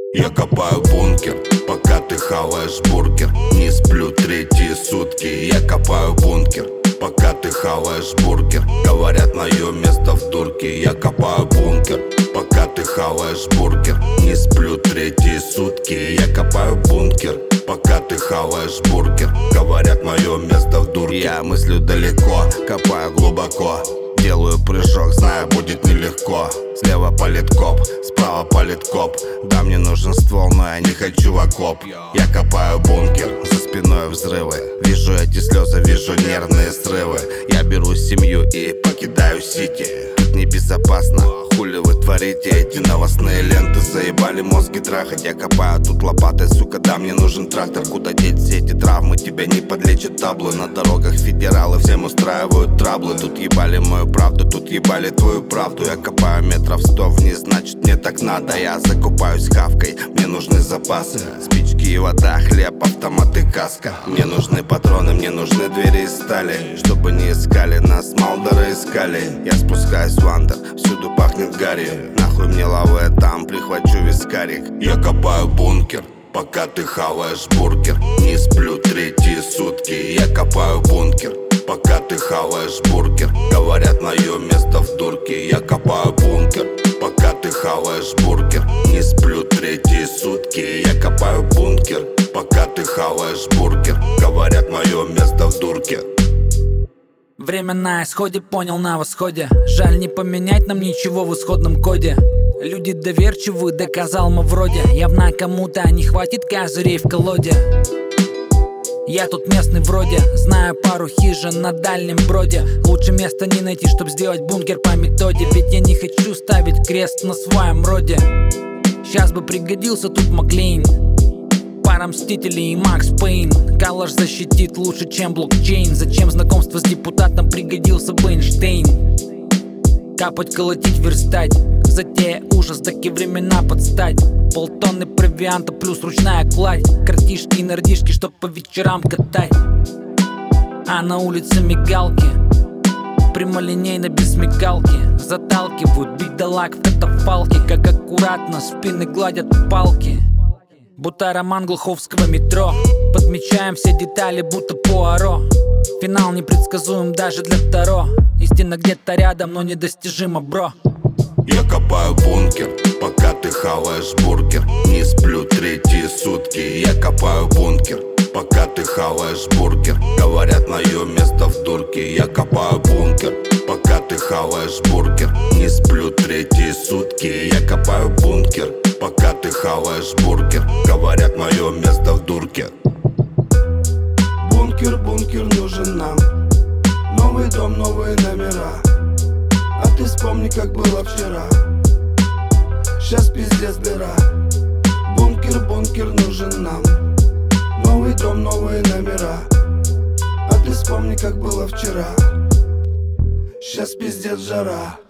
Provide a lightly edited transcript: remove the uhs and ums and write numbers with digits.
Я копаю бункер, пока ты хаваешь бургер. Не сплю третьи сутки. Я копаю бункер, пока ты хаваешь бургер. Говорят, мое место в дурке. Я копаю бункер, пока ты хаваешь бургер. Не сплю третьи сутки. Я копаю бункер, пока ты хаваешь бургер. Говорят, мое место в дурке. Я мыслю далеко, копаю глубоко. Делаю прыжок, знаю, будет нелегко. Слева палит коп, справа палит коп. Да, мне нужен ствол, но я не хочу в окоп. Я копаю бункер, за спиной взрывы. Вижу эти слезы, вижу нервные срывы. Я беру семью и покидаю сити. Тут небезопасно, хули вы творите? Эти новостные ленты заебали мозги трахать. Я копаю тут лопатой, сука, да, мне нужен трактор. Куда деть все эти травмы? Тебя не подлечат таблы. На дорогах федералы всем устраивают траблы. Тут ебали мою правду, тут ебали твою правду. Я копаю метров 100 вниз, значит мне так надо. Я закупаюсь хавкой, мне нужны запасы. Спички и вода, хлеб, автоматы, каска. Мне нужны патроны, мне нужны двери из стали. Чтобы не искали нас, малдоры искали. Я спускаюсь в андер, всюду пахнет гарью. Нахуй мне лавы, там прихвачу вискарик. Я копаю бункер, пока ты хаваешь бургер. Не сплю третьи сутки. Я копаю бункер, пока ты хаваешь бургер. Говорят, мое место в дурке. Я копаю бункер, пока ты хаваешь бургер. Не сплю третьи сутки. Я копаю бункер, пока ты хаваешь бургер. Говорят, мое место в дурке. Время на исходе, понял на восходе. Жаль, не поменять нам ничего в исходном коде. Люди доверчивы, доказал мы вроде. Явно кому-то не хватит козырей в колоде. Я тут местный вроде, знаю пару хижин на дальнем броде. Лучше места не найти, чтоб сделать бункер по методе. Ведь я не хочу ставить крест на своем роде. Сейчас бы пригодился тут Маклейн, пара Мстителей и Макс Пейн. Калаш защитит лучше, чем блокчейн. Зачем знакомство с депутатом пригодился бы Эйнштейн? Капать, колотить, верстать. Затея ужас, таки времена подстать. Полтонны провианта плюс ручная кладь. Картишки и нардишки, чтоб по вечерам катать. А на улице мигалки прямолинейно без смекалки. Заталкивают бедолаг в катафалке. Как аккуратно спины гладят палки. Будто роман глуховского метро. Подмечаем все детали, будто Пуаро. Финал непредсказуем даже для Таро. Истина где-то рядом, но недостижима, бро. Я копаю бункер, пока ты хаваешь бургер. Не сплю третьи сутки. Я копаю бункер, пока ты хаваешь бургер. Говорят, мое место в дурке. Я копаю бункер, пока ты хаваешь бургер. Не сплю третьи сутки. Я копаю бункер, пока ты хаваешь бургер. Говорят, мое место в дурке. Бункер, бункер нужен нам. Новый дом, новые номера. А ты вспомни, как было вчера. Сейчас пиздец дыра. Бункер, бункер нужен нам. Новый дом, новые номера. А ты вспомни, как было вчера. Сейчас пиздец жара.